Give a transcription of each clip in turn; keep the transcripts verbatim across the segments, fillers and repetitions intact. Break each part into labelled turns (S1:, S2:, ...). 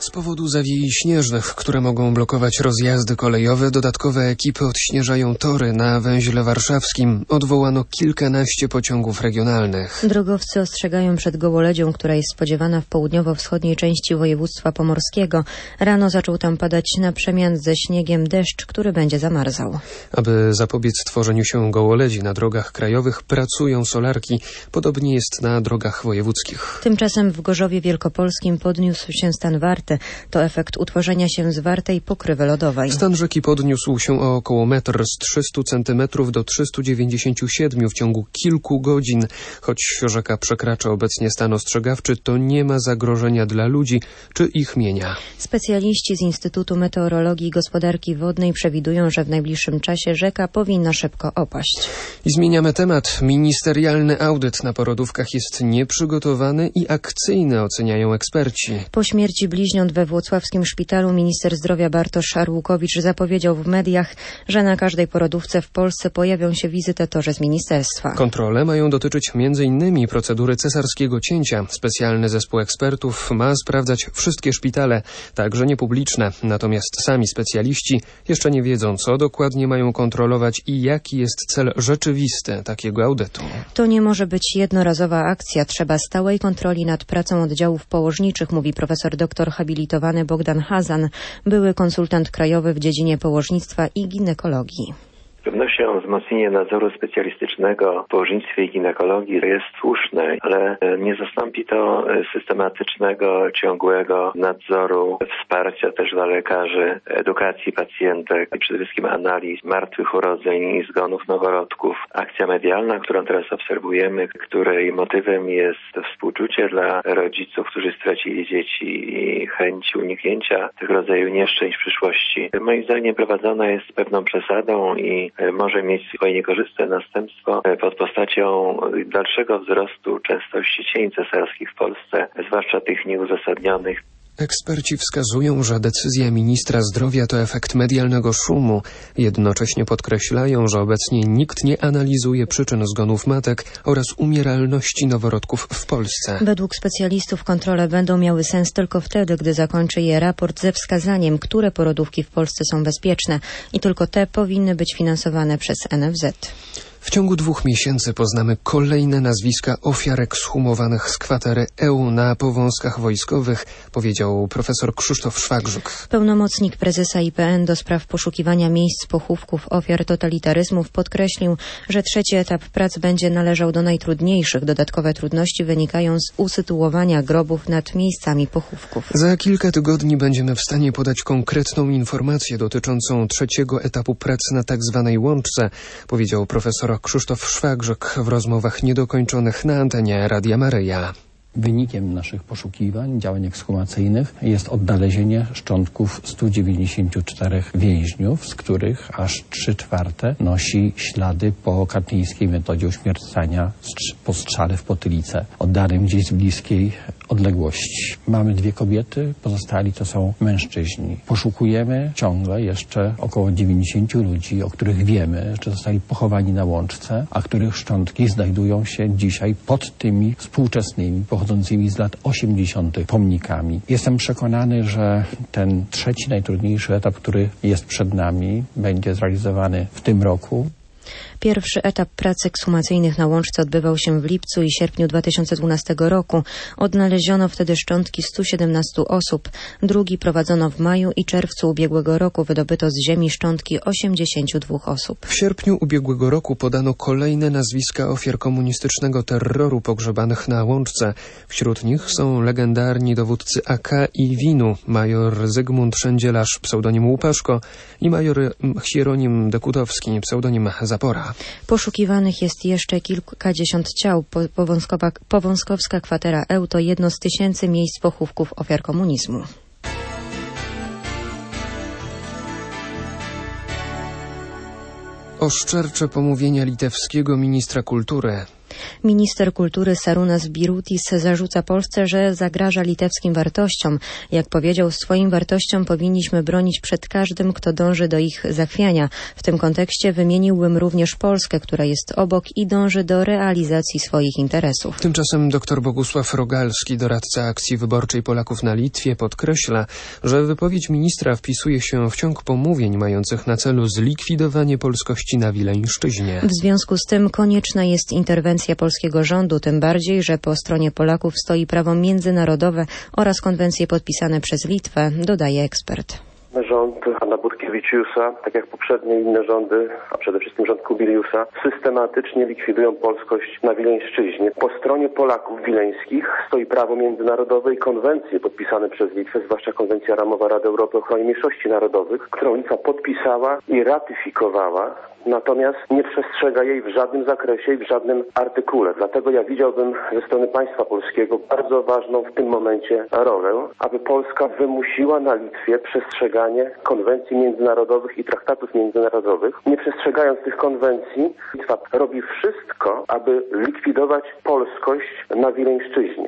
S1: Z powodu zawiei śnieżnych, które mogą blokować rozjazdy kolejowe, dodatkowe ekipy odśnieżają tory. Na węźle warszawskim odwołano kilkanaście pociągów regionalnych.
S2: Drogowcy ostrzegają przed gołoledzią, która jest spodziewana w południowo-wschodniej części województwa pomorskiego. Rano zaczął tam padać na przemian ze śniegiem deszcz, który będzie zamarzał.
S1: Aby zapobiec tworzeniu się gołoledzi na drogach krajowych, pracują solarki. Podobnie jest na drogach wojewódzkich.
S2: Tymczasem w Gorzowie Wielkopolskim podniósł się stan warty. To efekt utworzenia się zwartej pokrywy lodowej.
S1: Stan rzeki podniósł się o około metr z trzystu centymetrów do trzystu dziewięćdziesięciu siedmiu w ciągu kilku godzin. Choć rzeka przekracza obecnie stan ostrzegawczy, to nie ma zagrożenia dla ludzi czy ich mienia.
S2: Specjaliści z Instytutu Meteorologii i Gospodarki Wodnej przewidują, że w najbliższym czasie rzeka powinna szybko opaść.
S1: I zmieniamy temat. Ministerialny audyt na porodówkach jest nieprzygotowany i akcyjny, oceniają eksperci.
S2: Po śmierci bliźniąt we włocławskim szpitalu minister zdrowia Bartosz Arłukowicz zapowiedział w mediach, że na każdej porodówce w Polsce pojawią się wizytatorzy z ministerstwa.
S1: Kontrole mają dotyczyć między innymi procedury cesarskiego cięcia. Specjalny zespół ekspertów ma sprawdzać wszystkie szpitale, także niepubliczne. Natomiast sami specjaliści jeszcze nie wiedzą, co dokładnie mają kontrolować i jaki jest cel rzeczywisty takiego audytu.
S2: To nie może być jednorazowa akcja. Trzeba stałej kontroli nad pracą oddziałów położniczych, mówi profesor doktor habilitowany Bogdan Hazan, były konsultant krajowy w dziedzinie położnictwa i ginekologii.
S3: Z pewnością wzmocnienie nadzoru specjalistycznego w położnictwie i ginekologii jest słuszne, ale nie zastąpi to systematycznego, ciągłego nadzoru, wsparcia też dla lekarzy, edukacji pacjentek, przede wszystkim analiz martwych urodzeń i zgonów noworodków. Akcja medialna, którą teraz obserwujemy, której motywem jest współczucie dla rodziców, którzy stracili dzieci i chęć uniknięcia tego rodzaju nieszczęść w przyszłości, moim zdaniem prowadzona jest z pewną przesadą i może mieć swoje niekorzystne następstwo pod postacią dalszego wzrostu częstości cięć cesarskich w Polsce, zwłaszcza tych nieuzasadnionych.
S1: Eksperci wskazują, że decyzja ministra zdrowia to efekt medialnego szumu. Jednocześnie podkreślają, że obecnie nikt nie analizuje przyczyn zgonów matek oraz umieralności noworodków w Polsce.
S2: Według specjalistów kontrole będą miały sens tylko wtedy, gdy zakończy je raport ze wskazaniem, które porodówki w Polsce są bezpieczne i tylko te powinny być finansowane przez N F Z.
S1: W ciągu dwóch miesięcy poznamy kolejne nazwiska ofiar ekshumowanych z kwatery E U na Powązkach Wojskowych, powiedział profesor Krzysztof Szwagrzyk.
S2: Pełnomocnik prezesa I P N do spraw poszukiwania miejsc pochówków ofiar totalitaryzmów podkreślił, że trzeci etap prac będzie należał do najtrudniejszych. Dodatkowe trudności wynikają z usytuowania grobów nad miejscami pochówków.
S1: Za kilka tygodni będziemy w stanie podać konkretną informację dotyczącą trzeciego etapu prac na tak zwanej łączce, powiedział profesor Krzysztof Szwagrzyk w rozmowach niedokończonych na antenie Radia Maryja.
S4: Wynikiem naszych poszukiwań, działań ekshumacyjnych jest odnalezienie szczątków stu dziewięćdziesięciu czterech więźniów, z których aż trzy czwarte nosi ślady po katyńskiej metodzie uśmiercania po strzale w potylicę, oddanym gdzieś z bliskiej odległości. Mamy dwie kobiety, pozostali to są mężczyźni. Poszukujemy ciągle jeszcze około dziewięćdziesięciu ludzi, o których wiemy, że zostali pochowani na łączce, a których szczątki znajdują się dzisiaj pod tymi współczesnymi, pochodzącymi z lat osiemdziesiątych pomnikami. Jestem przekonany, że ten trzeci, najtrudniejszy etap, który jest przed nami, będzie zrealizowany w tym roku.
S2: Pierwszy etap prac ekshumacyjnych na łączce odbywał się w lipcu i sierpniu dwa tysiące dwunastego roku. Odnaleziono wtedy szczątki stu siedemnastu osób. Drugi prowadzono w maju i czerwcu ubiegłego roku. Wydobyto z ziemi szczątki osiemdziesięciu dwóch osób.
S1: W sierpniu ubiegłego roku podano kolejne nazwiska ofiar komunistycznego terroru pogrzebanych na łączce. Wśród nich są legendarni dowódcy A K i WiN-u, major Zygmunt Szędzielarz, pseudonim Łupaszko i major Hieronim Dekutowski, pseudonim Zapora.
S2: Poszukiwanych jest jeszcze kilkadziesiąt ciał. Powązkowa, Powązkowska kwatera E U to jedno z tysięcy miejsc pochówków ofiar komunizmu.
S1: Oszczercze pomówienia litewskiego ministra kultury.
S2: Minister kultury Sarunas Birutis zarzuca Polsce, że zagraża litewskim wartościom. Jak powiedział, swoim wartościom powinniśmy bronić przed każdym, kto dąży do ich zachwiania. W tym kontekście wymieniłbym również Polskę, która jest obok i dąży do realizacji swoich interesów.
S1: Tymczasem dr Bogusław Rogalski, doradca akcji wyborczej Polaków na Litwie, podkreśla, że wypowiedź ministra wpisuje się w ciąg pomówień mających na celu zlikwidowanie polskości na Wileńszczyźnie.
S2: W związku z tym konieczna jest interwencja polskiego rządu, tym bardziej, że po stronie Polaków stoi prawo międzynarodowe oraz konwencje podpisane przez Litwę, dodaje ekspert.
S5: Rząd Hanna Butkiewicziusa, tak jak poprzednie inne rządy, a przede wszystkim rząd Kubiliusa, systematycznie likwidują polskość na Wileńszczyźnie. Po stronie Polaków wileńskich stoi prawo międzynarodowe i konwencje podpisane przez Litwę, zwłaszcza konwencja ramowa Rady Europy o ochronie mniejszości narodowych, którą Litwa podpisała i ratyfikowała, natomiast nie przestrzega jej w żadnym zakresie i w żadnym artykule. Dlatego ja widziałbym ze strony państwa polskiego bardzo ważną w tym momencie rolę, aby Polska wymusiła na Litwie przestrzeganie konwencji międzynarodowych i traktatów międzynarodowych. Nie przestrzegając tych konwencji, Litwa robi wszystko, aby likwidować polskość na Wileńszczyźnie.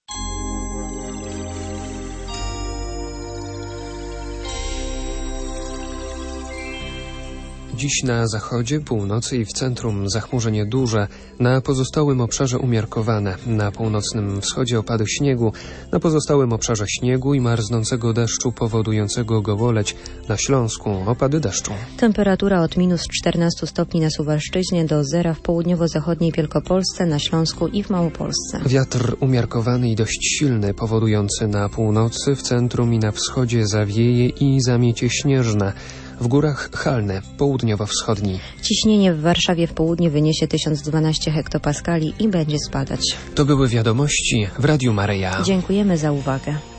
S1: Dziś na zachodzie, północy i w centrum zachmurzenie duże, na pozostałym obszarze umiarkowane, na północnym wschodzie opady śniegu, na pozostałym obszarze śniegu i marznącego deszczu powodującego gołoleć, na Śląsku opady deszczu.
S2: Temperatura od minus czternastu stopni na Suwalszczyźnie do zera w południowo-zachodniej Wielkopolsce, na Śląsku i w Małopolsce.
S1: Wiatr umiarkowany i dość silny, powodujący na północy, w centrum i na wschodzie zawieje i zamiecie śnieżne. W górach halne, południowo-wschodni.
S2: Ciśnienie w Warszawie w południe wyniesie tysiąc dwanaście hektopaskali i będzie spadać.
S1: To były wiadomości w Radiu Maryja.
S2: Dziękujemy za uwagę.